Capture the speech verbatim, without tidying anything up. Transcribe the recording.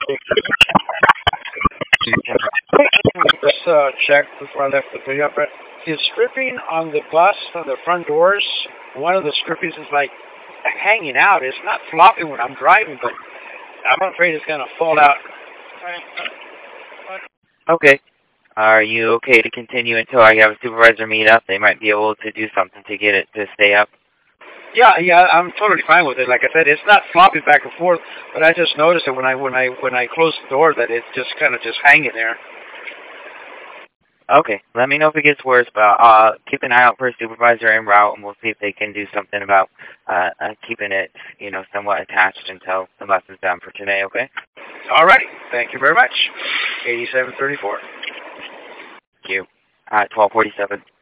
Just uh, check before I left the video. But the stripping on the bus, on the front doors, one of the strippings is like hanging out. It's not flopping when I'm driving, but I'm afraid it's going to fall out. Okay. Are you okay to continue until I have a supervisor meet up? They might be able to do something to get it to stay up. Yeah, yeah, I'm totally fine with it. Like I said, it's not flopping back and forth, but I just noticed it when I when I when I closed the door that it's just kind of just hanging there. Okay, let me know if it gets worse, but uh, keep an eye out for a supervisor en route, and we'll see if they can do something about uh, uh, keeping it, you know, somewhat attached until the lesson's done for today. Okay. All right. Thank you very much. eighty-seven thirty-four. Thank you. Uh, twelve forty-seven.